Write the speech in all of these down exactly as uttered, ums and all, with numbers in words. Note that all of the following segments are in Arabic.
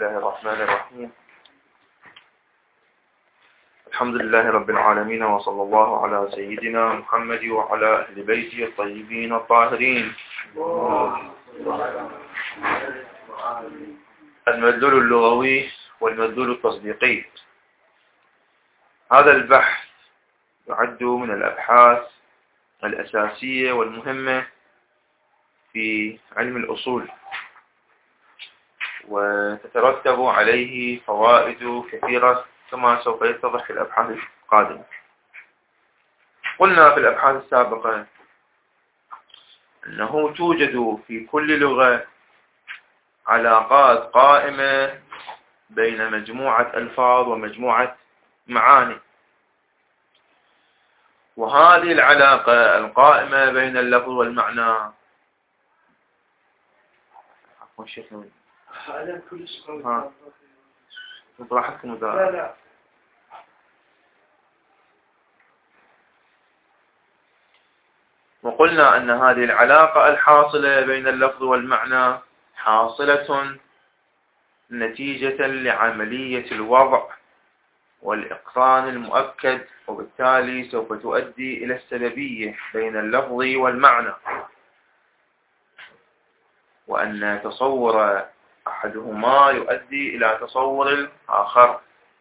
الله الرحمن الرحيم. الحمد لله رب العالمين، وصلى الله على سيدنا محمد وعلى أهل بيته الطيبين الطاهرين. المدلول اللغوي والمدلول التصديقي. هذا البحث يعد من الأبحاث الأساسية والمهمة في علم الأصول، وتترتب عليه فوائد كثيرة كما سوف يتضح في الأبحاث القادمة. قلنا في الأبحاث السابقة أنه توجد في كل لغة علاقات قائمة بين مجموعة ألفاظ ومجموعة معاني، وهذه العلاقة القائمة بين اللفظ والمعنى هذا كل شيء. ها براحتكم. لا لا. وقلنا أن هذه العلاقة الحاصلة بين اللفظ والمعنى حاصلة نتيجة لعملية الوضع والإقران المؤكد، وبالتالي سوف تؤدي إلى السببية بين اللفظ والمعنى، وأن تصور أحدهما يؤدي إلى تصور الآخر،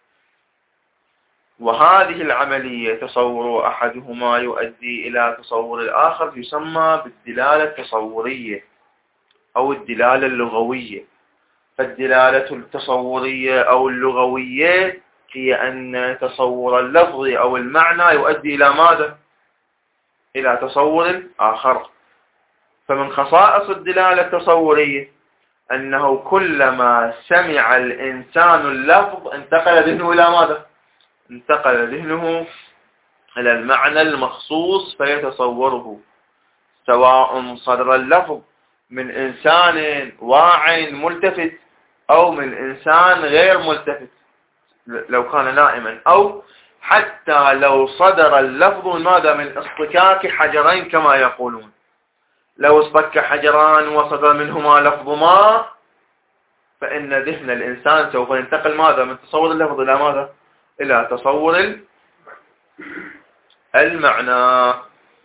وهذه العملية تصور أحدهما يؤدي إلى تصور الآخر يسمى بالدلالة التصورية أو الدلالة اللغوية. فالدلالة التصورية أو اللغوية هي أن تصور اللفظ أو المعنى يؤدي إلى ماذا؟ إلى تصور الآخر. فمن خصائص الدلالة التصورية أنه كلما سمع الإنسان اللفظ انتقل ذهنه إلى ماذا؟ انتقل ذهنه إلى المعنى المخصوص فيتصوره، سواء صدر اللفظ من إنسان واعٍ ملتفت أو من إنسان غير ملتفت لو كان نائما، أو حتى لو صدر اللفظ من ماذا؟ من اصطكاك حجرين كما يقولون. لو اصطك حجران وصدر منهما لفظ ما، فإن ذهن الإنسان سوف ينتقل ماذا؟ من تصور اللفظ إلى ماذا؟ إلى تصور المعنى.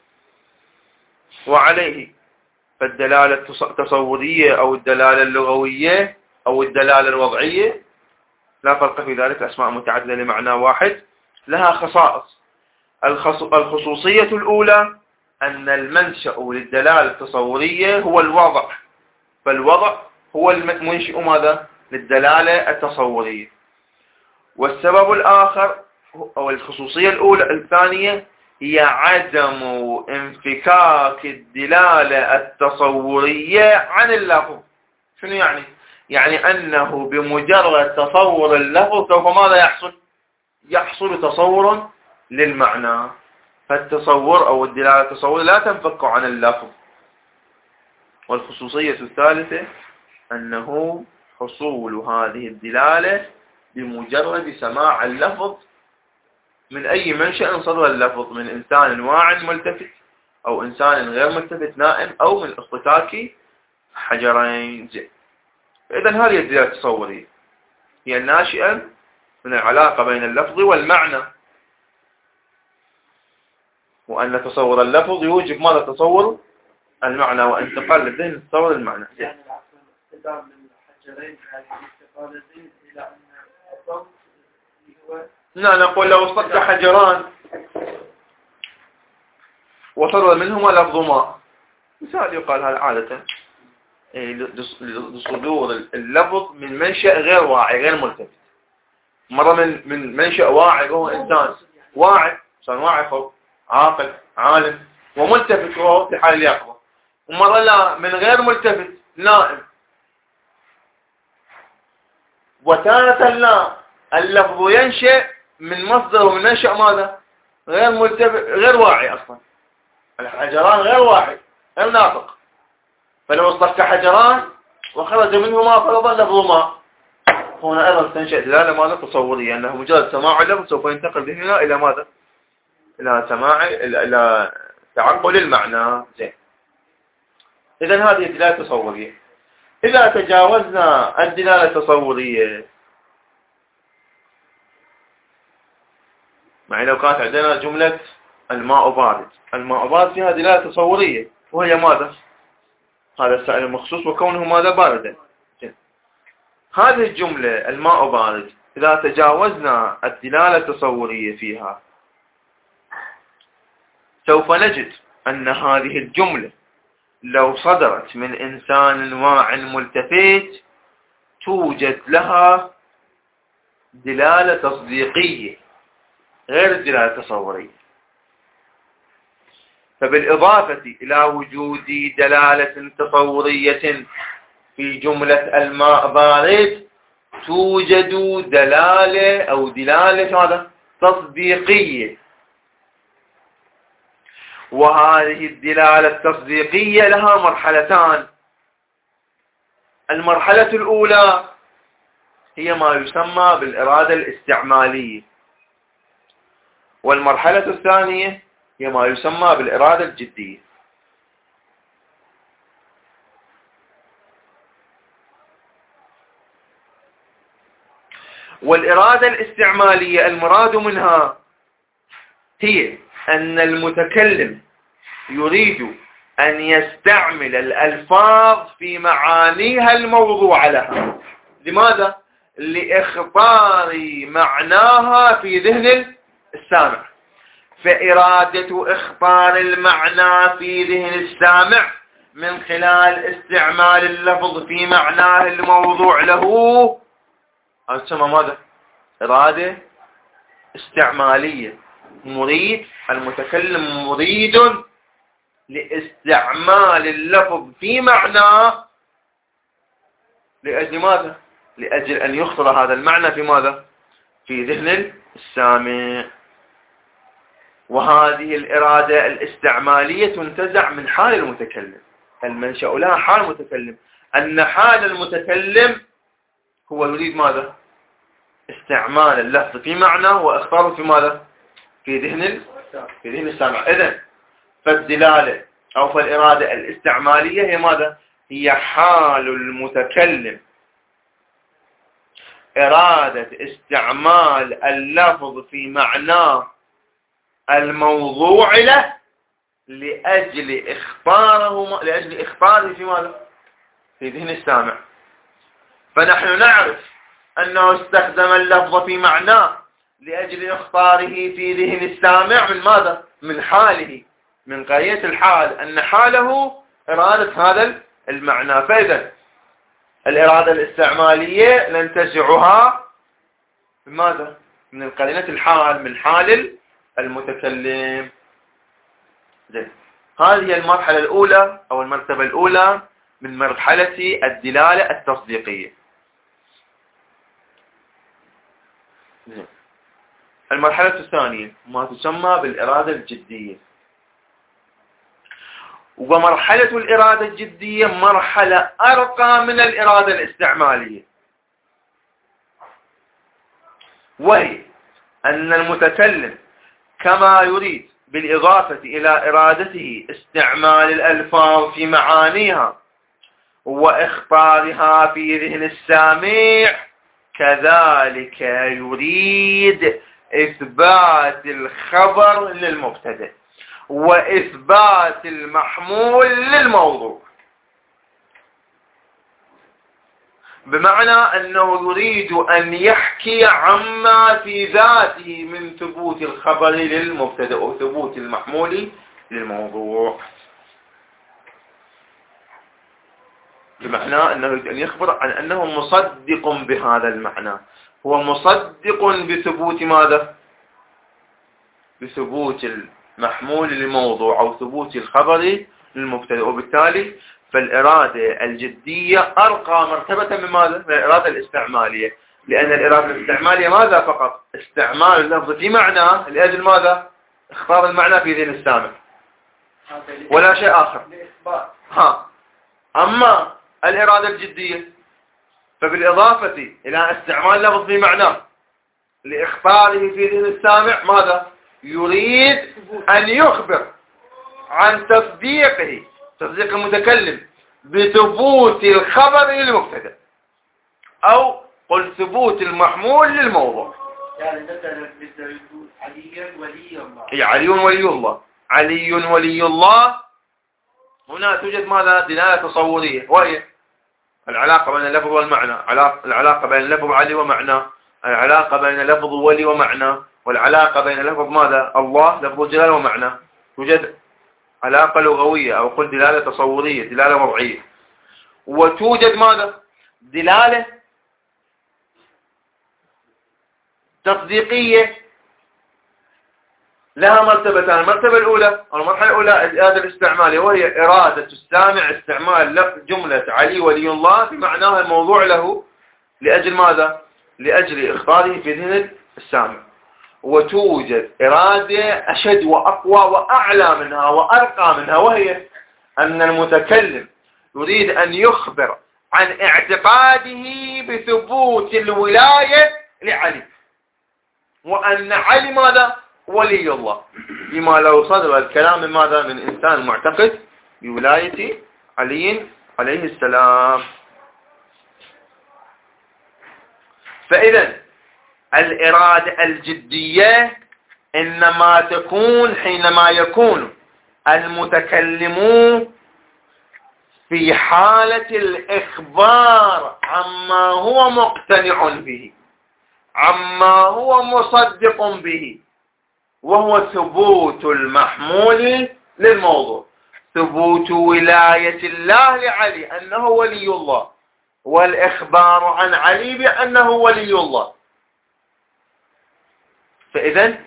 وعليه فالدلالة التصورية أو الدلالة اللغوية أو الدلالة الوضعية لا فرق في ذلك، أسماء متعددة لمعنى واحد، لها خصائص. الخصوصية الأولى أن المنشأ للدلالة التصورية هو الوضع، فالوضع هو المنشئ ماذا؟ للدلالة التصورية. والسبب الآخر أو الخصوصية الأولى الثانية هي عدم انفكاك الدلالة التصورية عن اللفظ. شنو يعني؟ يعني أنه بمجرد تصور اللفظ سوف ماذا يحصل؟ يحصل تصور للمعنى. فالتصور أو الدلالة التصورية لا تنفك عن اللفظ. والخصوصية الثالثة أنه حصول هذه الدلالة بمجرد سماع اللفظ من أي منشأ صدر اللفظ، من إنسان واعٍ ملتفت أو إنسان غير ملتفت نائم أو من اصطكاك حجرين. إذن هذه الدلالة التصورية هي الناشئة من العلاقة بين اللفظ والمعنى، وأن تصور اللفظ يوجب ماذا؟ تصور المعنى، وانتقال الذهن لتصور المعنى. يعني العقل من الحجرين هذه انتقال الذهن إلى أن الضغط هو لا، نقول لو اصطك حجران وصدر منهما لفظ ما، مثال يقال هذا عادة لصدور اللفظ من منشأ غير واعي غير ملتفت. مرة من من منشأ واعي وهو إنسان واعي، إنسان واعي فوق عاقل عالم وملتفت وهو في حال اليقظة، ومرة لا، من غير ملتفت نائم. وتارة لا، اللفظ ينشأ من مصدر ومن منشأ ماذا؟ غير ملتفت غير واعي أصلا. الحجران غير واعي غير ناطق، فلو اصطك حجران وخرج منهما فرضا لفظ ما، هنا أيضا تنشأ دلالة ماذا؟ تصورية، أنه مجرد سماع اللفظ سوف ينتقل ذهننا إلى ماذا؟ إلى سماع إلى تعقل المعنى. زين. إذن هذه دلالة تصورية. إذا تجاوزنا الدلالة التصورية، يعني لو كانت عندنا جملة الماء بارد، الماء بارد فيها دلالة تصورية، وهي ماذا؟ هذا السائل المخصوص وكونه ماذا؟ باردا. هذه الجملة الماء بارد إذا تجاوزنا الدلالة التصورية فيها سوف نجد أن هذه الجملة لو صدرت من إنسان واع ملتفت توجد لها دلالة تصديقية غير الدلالة التصورية. فبالإضافة إلى وجود دلالة تصورية في جملة الماء بارد توجد دلالة أو دلالة هذا تصديقية، وهذه الدلالة التصديقية لها مرحلتان. المرحلة الأولى هي ما يسمى بالإرادة الاستعمالية، والمرحلة الثانية هي ما يسمى بالإرادة الجدية. والإرادة الاستعمالية المراد منها هي أن المتكلم يريد أن يستعمل الألفاظ في معانيها الموضوعة لها. لماذا؟ لإخبار معناها في ذهن السامع. فإرادة إخبار المعنى في ذهن السامع من خلال استعمال اللفظ في معناه الموضوع له هذا تسمى ماذا؟ إرادة استعمالية. مريد المتكلم مريد لاستعمال اللفظ في معناه لأجل ماذا؟ لأجل أن يخطر هذا المعنى في ماذا؟ في ذهن السامع. وهذه الإرادة الاستعمالية تنتزع من حال المتكلم. المنشأ لها حال المتكلم، أن حال المتكلم هو يريد ماذا؟ استعمال اللفظ في معناه وإخباره في ماذا؟ في ذهن في ذهن السامع. إذن فالدلالة أو فالإرادة الاستعمالية هي ماذا؟ هي حال المتكلم، إرادة استعمال اللفظ في معناه الموضوع له لأجل إخباره لأجل إخباره في ماذا؟ في ذهن السامع. فنحن نعرف أنه استخدم اللفظ في معناه لأجل إخباره في ذهن السامع من ماذا؟ من حاله، من قرية الحال، أن حاله إرادة هذا المعنى. فإذا الإرادة الاستعمالية ننتزعها من ماذا؟ من قرينة الحال، من حال المتكلم. زين، هذه المرحلة الأولى أو المرتبة الأولى من مرحلة الدلالة التصديقية. زين. المرحلة الثانية ما تسمى بالإرادة الجدية. ومرحلة الإرادة الجدية مرحلة أرقى من الإرادة الاستعمالية، وهي أن المتكلم كما يريد بالإضافة إلى إرادته استعمال الألفاظ في معانيها وإخبارها في ذهن السامع، كذلك يريد إثبات الخبر للمبتدأ وإثبات المحمول للموضوع. بمعنى أنه يريد أن يحكي عما في ذاته من ثبوت الخبر للمبتدأ وثبوت المحمول للموضوع. بمعنى أنه يريد أن يخبر عن أنه مصدق بهذا المعنى، هو مصدق بثبوت ماذا؟ بثبوت المحمول للموضوع أو ثبوت الخبر للمبتدأ. وبالتالي فالإرادة الجدية أرقى مرتبة من ماذا؟ من الإرادة الاستعمالية، لأن الإرادة الاستعمالية ماذا فقط؟ استعمال اللفظ في معناه لأجل ماذا؟ اخبار المعنى في ذهن السامع ولا شيء آخر. ها. أما الإرادة الجدية فبالإضافة إلى استعمال لفظ في معناه لإخباره في ذهن السامع ماذا؟ يريد أن يخبر عن تصديقه، تصديق المتكلم بثبوت الخبر للمبتدا، أو قل ثبوت المحمول للموضوع. يعني مثلا مثل يقول علي ولي الله، أي علي ولي الله، علي ولي الله، هنا توجد ماذا؟ دلالة تصورية، وهي العلاقة بين اللفظ والمعنى، العلاقة بين اللفظ علي ومعنى، العلاقة بين لفظ ولي ومعنى، والعلاقة بين لفظ ماذا؟ الله، لفظ الجلال ومعنى. توجد علاقة لغوية، أو قل دلالة تصورية، دلالة وضعية. وتوجد ماذا؟ دلالة تصديقية لها مرتبتان. المرتبة الأولى أو المرحلة الأولى هذا الاستعمال، وهي إرادة السامع استعمال جملة علي ولي الله بمعناها الموضوع له، لأجل ماذا؟ لأجل إخباره في ذهن السامع. وتوجد إرادة أشد وأقوى وأعلى منها وأرقى منها، وهي أن المتكلم يريد أن يخبر عن اعتقاده بثبوت الولاية لعلي، وأن علي ماذا؟ ولي الله، بما لو صدر الكلام من ماذا؟ من إنسان معتقد بولاية علي عليه السلام. فإذا الإرادة الجدية إنما تكون حينما يكون المتكلمون في حالة الإخبار عما هو مقتنع به، عما هو مصدق به، وهو ثبوت المحمول للموضوع، ثبوت ولاية الله لعلي أنه ولي الله، والإخبار عن علي بأنه ولي الله. فإذن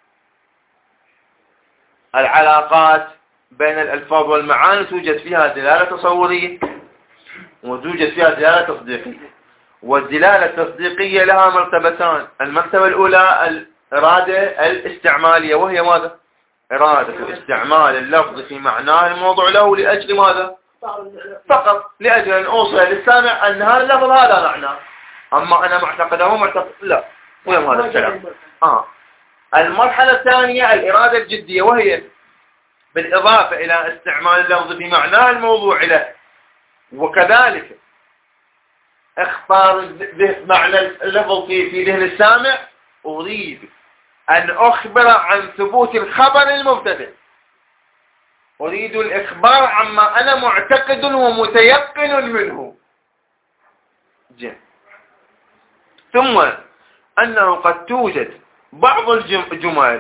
العلاقات بين الألفاظ والمعاني توجد فيها دلالة تصورية، وتوجد فيها دلالة تصديقية. والدلالة التصديقية لها مرتبتان. المرتبة الأولى الإرادة الاستعمالية، وهي ماذا؟ إرادة استعمال اللفظ في معناه الموضوع له، لأجل ماذا؟ فقط لأجل أن أوصل للسامع أن هذا اللفظ هذا معناه، أما أنا معتقد أو معتقد لا، ويوم هذا الكلام. آه. المرحلة الثانية الإرادة الجدية، وهي بالإضافة إلى استعمال اللفظ في معناه الموضوع له، وكذلك اخبار معنى اللفظ في في ذهن السامع، أريد أن أخبر عن ثبوت الخبر المبتدئ، أريد الإخبار عما أنا معتقد ومتيقن منه. جميل. ثم أنه قد توجد بعض الجمل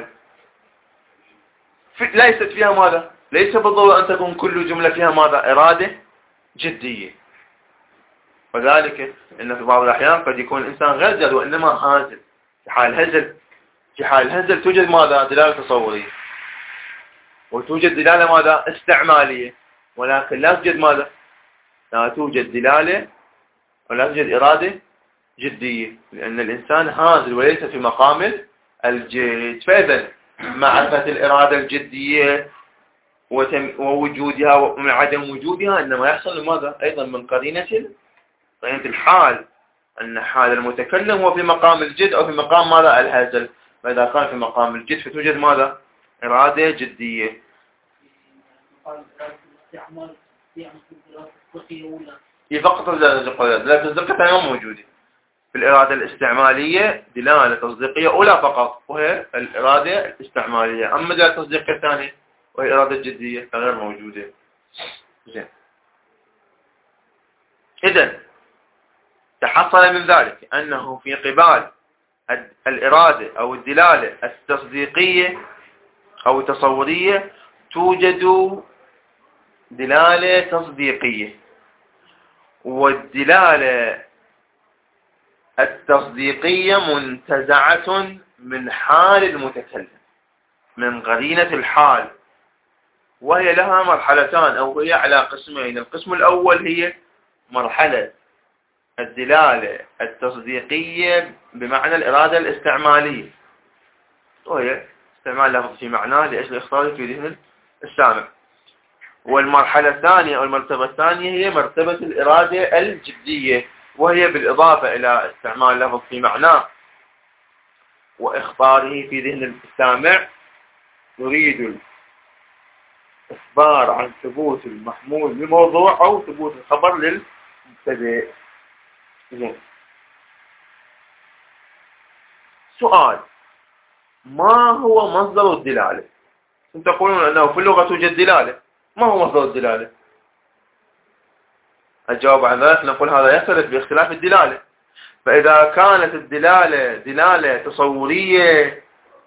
ليست فيها ماذا؟ ليس بالضرورة أن تكون كل جملة فيها ماذا؟ إرادة جدية، وذلك أن في بعض الأحيان قد يكون الإنسان غير جاد وإنما هازل. في حال هزل في حال هزل توجد ماذا؟ دلالة تصورية، وتوجد دلالة ماذا؟ استعمالية، ولكن لا توجد ماذا؟ لا توجد دلالة ولا توجد إرادة جدية، لأن الإنسان هازل وليس في مقام الجد. فإذا معرفة الإرادة الجدية ووجودها ومن عدم وجودها إنما يحصل لماذا؟ أيضا من قرينة قرينة الحال، أن حال المتكلم هو في مقام الجد أو في مقام ماذا؟ الهزل. فإذا كان في مقام الجد فتوجد ماذا؟ إرادة جدية. هي فقط دلالة تصديقية ثانية موجودة. في الإرادة الاستعمالية دلالة تصديقية أولى فقط، وهي الإرادة الاستعمالية. أما دلالة تصديقية ثانية وهي إرادة جدية غير موجودة. زين. إذن تحصل من ذلك أنه في قبال الإرادة أو الدلالة التصديقية أو التصورية توجد دلالة تصديقية، والدلالة التصديقية منتزعة من حال المتكلم، من قرينة الحال، وهي لها مرحلتان أو هي على قسمين. القسم الأول هي مرحلة الدلالة التصديقية بمعنى الإرادة الاستعمالية، وهي استعمال لفظ في معناه لأجل إخباره في ذهن السامع. والمرحلة الثانية أو المرتبة الثانية هي مرتبة الإرادة الجدية، وهي بالإضافة إلى استعمال لفظ في معناه وإخباره في ذهن السامع، يريد إخبار عن ثبوت المحمول للموضوع أو ثبوت الخبر للمبتدئ. زين. سؤال: ما هو مصدر الدلالة؟ أنتم تقولون أنه في اللغة توجد دلالة، ما هو مصدر الدلالة؟ الجواب عن ذلك نقول هذا يختلف باختلاف الدلالة. فإذا كانت الدلالة دلالة تصورية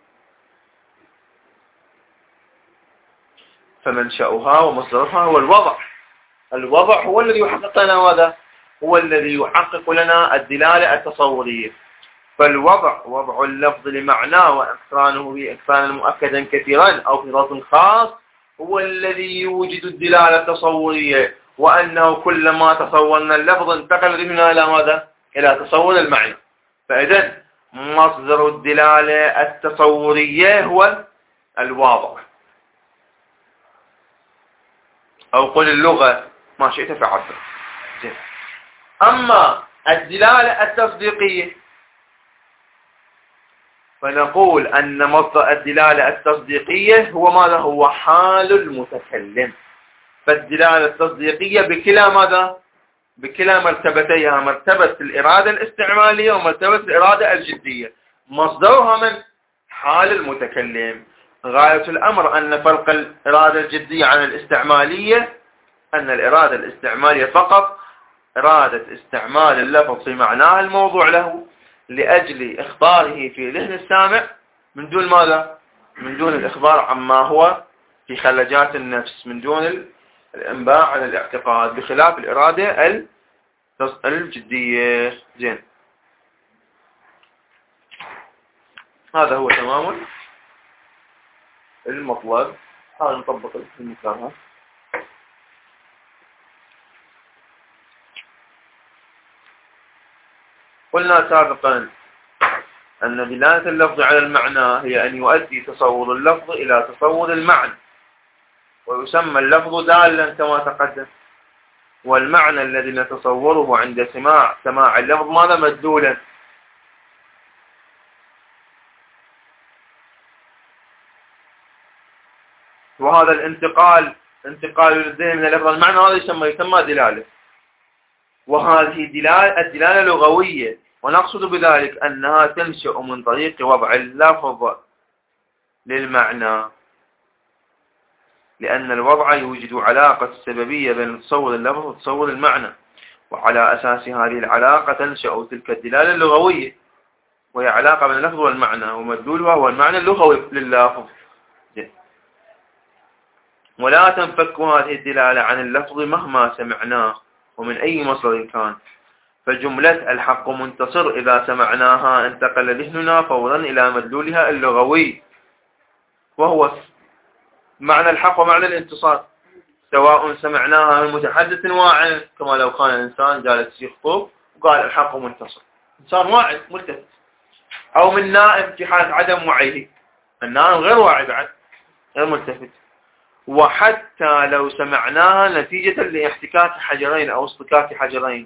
فمنشأها ومصدرها هو الوضع. الوضع هو الذي يحقق لنا ماذا؟ هو الذي يحقق لنا الدلالة التصورية. فالوضع وضع اللفظ لمعناه وإقرانه بإقرانا مؤكدا كثيرا أو في لفظ خاص هو الذي يوجد الدلالة التصورية، وأنه كلما تصورنا اللفظ انتقل بنا إلى ماذا؟ إلى تصور المعنى. فإذن مصدر الدلالة التصورية هو الواضع، أو قل اللغة ما شئت فعبر. أما الدلالة التصديقية فنقول أن مصدر الدلالة التصديقية هو ماذا؟ هو حال المتكلم. فالدلالة التصديقية بكلا ماذا؟ بكلا مرتبتيها، مرتبة الإرادة الاستعمالية ومرتبة الإرادة الجدية. مصدرها من؟ حال المتكلم. غاية الأمر أن فرق الإرادة الجدية عن الاستعمالية أن الإرادة الاستعمالية فقط إرادة استعمال اللفظ في معناه الموضوع له لأجل إخباره في ذهن السامع من دون ماذا؟ من دون الإخبار عما هو في خلجات النفس، من دون الإنباء عن الاعتقاد، بخلاف الإرادة الجدية. زين، هذا هو تمام المطلب. هذا نطبق المثال. قلنا سابقا أن دلالة اللفظ على المعنى هي أن يؤدي تصور اللفظ إلى تصور المعنى، ويسمى اللفظ دالا كما تقدم، والمعنى الذي نتصوره عند سماع سماع اللفظ ماذا؟ مدلولا. وهذا الانتقال انتقال للذهن من اللفظ المعنى هذا يسمى يسمى دلالة. وهذه دلالة الدلالة لغوية، ونقصد بذلك أنها تنشأ من طريق وضع اللفظ للمعنى، لأن الوضع يوجد علاقة سببية بين تصور اللفظ وتصور المعنى، وعلى أساس هذه العلاقة تنشأ تلك الدلالة اللغوية، وهي علاقة بين اللفظ والمعنى، ومدلولها هو المعنى اللغوي لللفظ. ولا تنفك هذه الدلالة عن اللفظ مهما سمعناه ومن أي مصدر كان. فجملة الحق منتصر إذا سمعناها انتقل ذهننا فورا إلى مدلولها اللغوي، وهو معنى الحق ومعنى الانتصار، سواء سمعناها من متحدث واعٍ كما لو كان الإنسان جالس يخطب وقال الحق منتصر، إنسان واعٍ ملتفت، أو من نائم في حالة عدم وعيه، النائم غير واعي بعد غير ملتفت. وحتى لو سمعناها نتيجة لاحتكاك حجرين أو اصطكاك حجرين،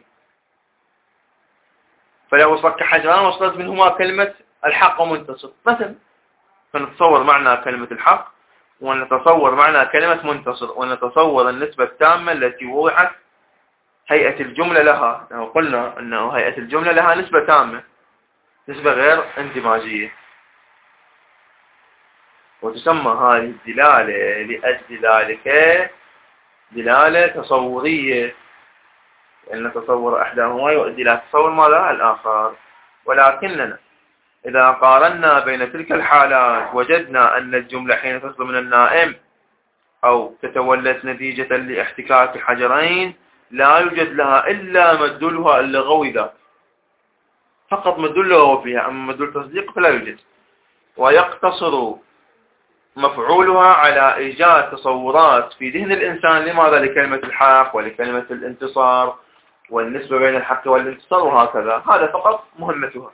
فلو اصطك حجران وصلت منهما كلمة الحق منتصر مثلا، فنتصور معنى كلمة الحق ونتصور معنى كلمة منتصر، ونتصور النسبة التامة التي وضعت هيئة الجملة لها. لو قلنا أنه هيئة الجملة لها نسبة تامة، نسبة غير اندماجية، وتسمى هذه الدلالة لأجل ذلك دلالة تصورية، لأن تصور أحدهما يؤدي إلى تصور ماذا؟ الآخر. ولكننا إذا قارنا بين تلك الحالات وجدنا أن الجملة حين تصدر من النائم أو تتولد نتيجة لاحتكاك حجرين لا يوجد لها إلا مدلولها اللغوي ذاك، فقط مدلول لغوي فيها، أما مدلول تصديق فلا يوجد، ويقتصر مفعولها على إيجاد تصورات في ذهن الإنسان لماذا؟ لكلمة الحق ولكلمة الانتصار والنسبة بين الحق والانتصار وهكذا، هذا فقط مهمتها.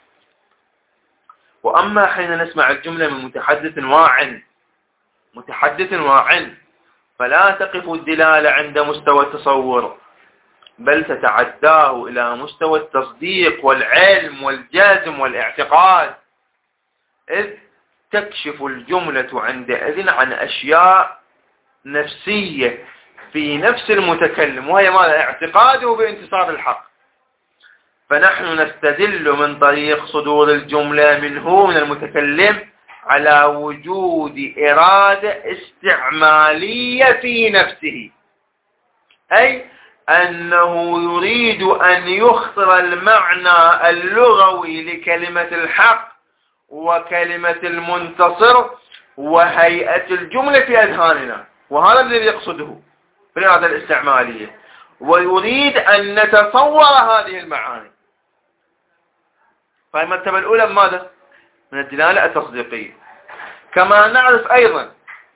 وأما حين نسمع الجملة من متحدث واع متحدث واع فلا تقف الدلالة عند مستوى التصور، بل تتعداه إلى مستوى التصديق والعلم والجزم والاعتقاد، إذ تكشف الجملة عندئذ عن أشياء نفسية في نفس المتكلم، وهي ماذا؟ اعتقاده بانتصار الحق. فنحن نستدل من طريق صدور الجملة منه من المتكلم على وجود إرادة استعمالية في نفسه، أي أنه يريد أن يخطر المعنى اللغوي لكلمة الحق وكلمة المنتصر وهيئة الجملة في أذهاننا، وهذا الذي يقصده في الإرادة الاستعمالية، ويريد أن نتصور هذه المعاني. فالمرتبة الأولى ماذا؟ من الدلالة التصديقية. كما نعرف أيضا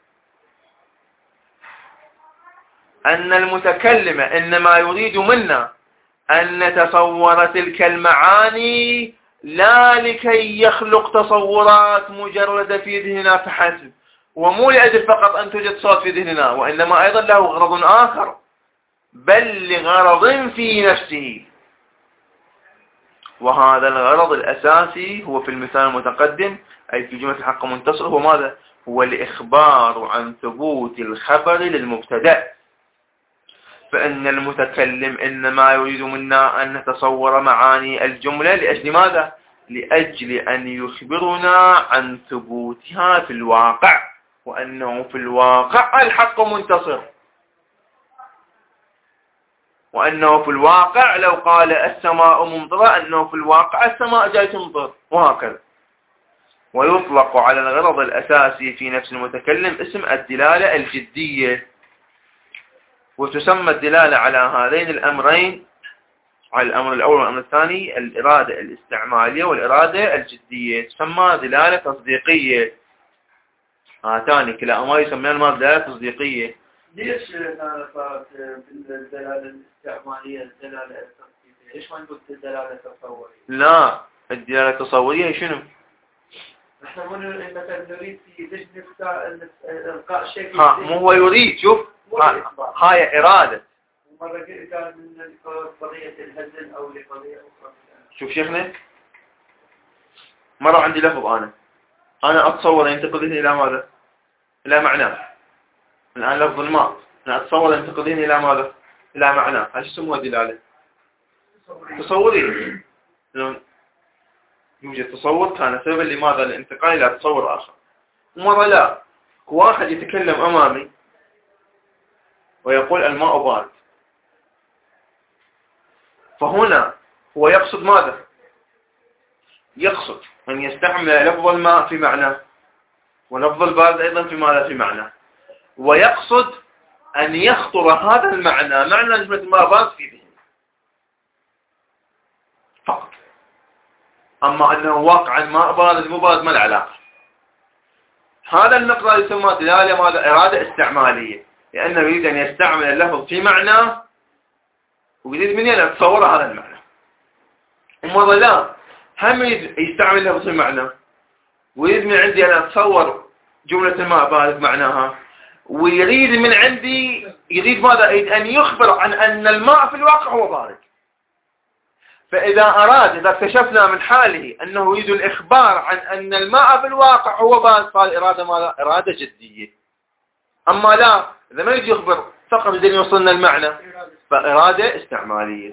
أن المتكلم إنما يريد منا أن نتصور تلك المعاني لا لكي يخلق تصورات مجردة في ذهننا فحسب، ومو لأجل فقط أن توجد صوت في ذهننا، وإنما أيضا له غرض آخر، بل لغرض في نفسه. وهذا الغرض الأساسي هو في المثال المتقدم، أي في جملة الحق منتصر، هو ماذا؟ هو الإخبار عن ثبوت الخبر للمبتدأ. فإن المتكلم إنما يريد منا أن نتصور معاني الجملة لأجل ماذا؟ لأجل أن يخبرنا عن ثبوتها في الواقع، وأنه في الواقع الحق منتصر، وأنه في الواقع لو قال السماء ممطرة أنه في الواقع السماء جاي تمطر، وهكذا. ويطلق على الغرض الأساسي في نفس المتكلم اسم الدلالة الجدية. وتسمى الدلالة على هذين الأمرين، على الأمر الأول والأمر الثاني، الإرادة الاستعمالية والإرادة الجدية، تسمى دلالة تصديقية. هاتان كلاهما يسميان ما دلالة تصديقية. ليش أنا صارت بالدلالة الاستعمالية الدلالة التصديقية؟ ليش ما نقول الدلالة التصورية؟ لا، الدلالة التصورية شنو؟ نحن مثلا نريد في ذهن إلقاء شيء. ها مو هو يريد، شوف هاي إرادة. مرة كان من قضية الهزل أو لقضية أخرى. شوف شيخنا، مرة عندي لفظ أنا أنا أتصور ينتقل إلى ماذا؟ إلى معناه. الآن لفظ الماء أنا أتصور ينتقل إلى ماذا؟ إلى معناه. هل يسموها دلالة تصورية؟ يوجد تصور كان سببا لماذا؟ الانتقال إلى تصور آخر. ومرة لا، واحد يتكلم أمامي ويقول الماء بارد، فهنا هو يقصد ماذا؟ يقصد أن يستعمل لفظ الماء في معناه، ولفظ البارد أيضا في ماذا؟ في معناه. ويقصد أن يخطر هذا المعنى معنى جملة الماء بارد في ذهنه فقط. أما أنه واقعا ماء بارد مو بارد ما له علاقة. هذا المقدار يسمى دلالة ماذا؟ إرادة استعمالية، لأنه يريد أن يستعمل اللفظ في معناه ويريد مني أن أتصور هذا المعنى. ومرة لا، هم يستعمل اللفظ في معناه ويريد من عندي أن أتصور جملة الماء بارد معناها، ويريد من عندي يريد ماذا؟ يريد أن يخبر عن أن الماء في الواقع هو بارد. فإذا أراد، إذا اكتشفنا من حاله أنه يريد الإخبار عن أن الماء في الواقع هو بارد، قال إرادة ماذا؟ إرادة جدية. أما لا، إذا ما يريد يخبر فقط يريد يوصلنا المعنى، فإرادة استعمالية.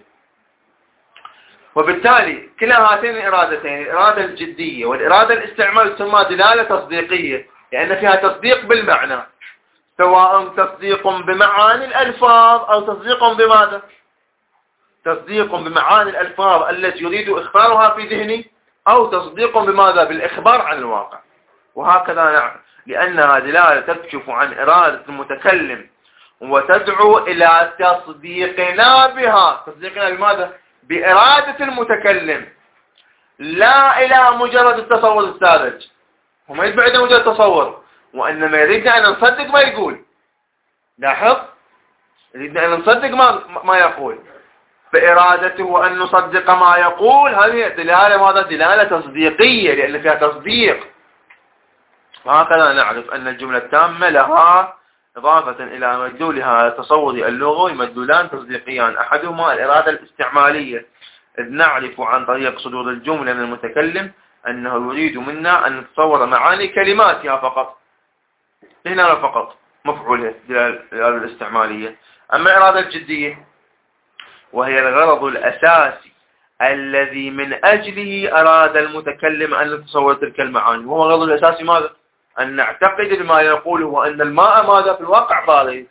وبالتالي كلا هاتين الإرادتين، الإرادة الجدية والإرادة الاستعمال، تسمى دلالة تصديقية، لأن فيها تصديق بالمعنى، سواء تصديق بمعاني الألفاظ أو تصديق بماذا؟ تصديق بمعاني الألفاظ التي يريد إخبارها في ذهني، أو تصديق بماذا؟ بالإخبار عن الواقع. وهكذا نعم، لأنها دلالة تكشف عن إرادة المتكلم وتدعو إلى تصديقنا بها. تصديقنا بماذا؟ بإرادة المتكلم، لا إلى مجرد التصور الساذج. وما يتبع إلى مجرد التصور، وإنما يريدنا أن نصدق ما يقول. لاحظ، يريدنا أن نصدق ما, ما يقول، فإرادته أن نصدق ما يقول. هذه دلالة ماذا؟ دلالة تصديقية، لأن فيها تصديق. وهكذا نعرف أن الجملة التامة لها إضافة إلى مدلولها تصوري اللغوي مدلولان تصديقيان، أحدهما الإرادة الاستعمالية، إذ نعرف عن طريق صدور الجملة من المتكلم أنه يريد منا أن نتصور معاني كلماتها فقط، هنا فقط، مفعولها الإرادة الاستعمالية. أما الإرادة الجدية وهي الغرض الأساسي الذي من أجله أراد المتكلم أن يتصور تلك المعاني، وهو الغرض الأساسي ماذا؟ أن نعتقد بما يقوله وأن الماء ماذا في الواقع بارد.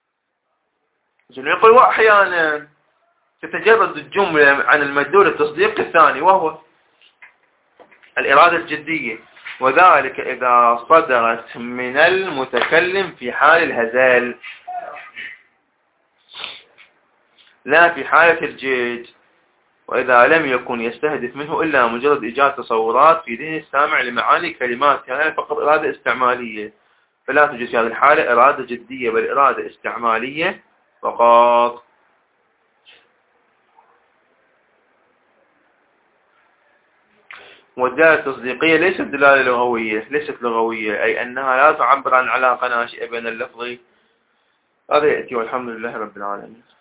يقول وأحيانا تتجرد الجملة عن المدلول التصديق الثاني وهو الإرادة الجدية، وذلك إذا صدرت من المتكلم في حال الهزال لا في حالة الجد، وإذا لم يكن يستهدف منه إلا مجرد إيجاد تصورات في ذهن السامع لمعاني كلمات، يعني فقط إرادة استعمالية، فلا توجد في هذه الحالة إرادة جدية بل إرادة استعمالية فقط. والدلالة التصديقية ليست دلالة لغوية، ليست لغوية، أي أنها لا تعبر عن علاقة ناشئة بين اللفظ. هذا يأتي والحمد لله رب العالمين.